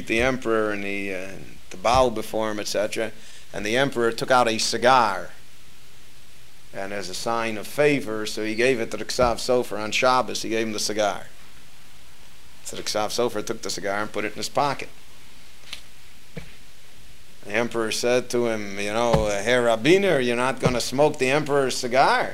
greet the emperor and to bow before him, etc. And the emperor took out a cigar, and as a sign of favor, so he gave it to the Ksav Sofer on Shabbos. He gave him the cigar. So the Ksav Sofer took the cigar and put it in his pocket. The emperor said to him, you know, Herr Rabbiner, you're not going to smoke the emperor's cigar?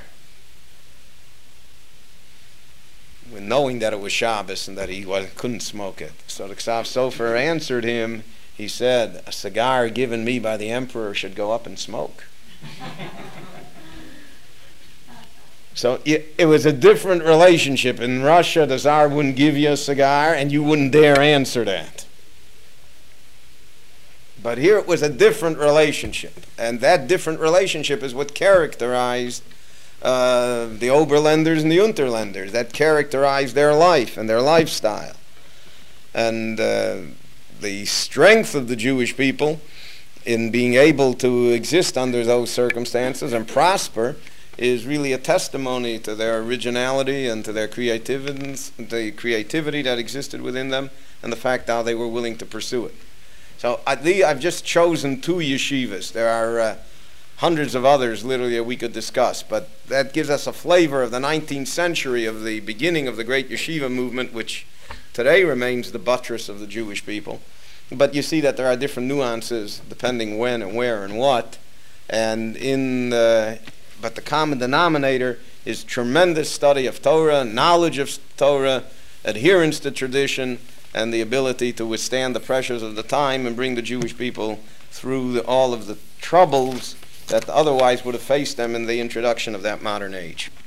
Knowing that it was Shabbos and that he couldn't smoke it. So the Ksav Sofer answered him. He said, a cigar given me by the emperor should go up and smoke. So it was a different relationship. In Russia, the Tsar wouldn't give you a cigar and you wouldn't dare answer that. But here it was a different relationship. And that different relationship is what characterized the Oberländers and the Unterländers. That characterized their life and their lifestyle. And the strength of the Jewish people in being able to exist under those circumstances and prosper is really a testimony to their originality and to their creativity, the creativity that existed within them, and the fact how they were willing to pursue it. So I've just chosen 2 yeshivas. There are hundreds of others, literally, that we could discuss, but that gives us a flavor of the 19th century, of the beginning of the great yeshiva movement, which today remains the buttress of the Jewish people. But you see that there are different nuances depending when and where and what, and but the common denominator is tremendous study of Torah, knowledge of Torah, adherence to tradition, and the ability to withstand the pressures of the time and bring the Jewish people through all of the troubles that otherwise would have faced them in the introduction of that modern age.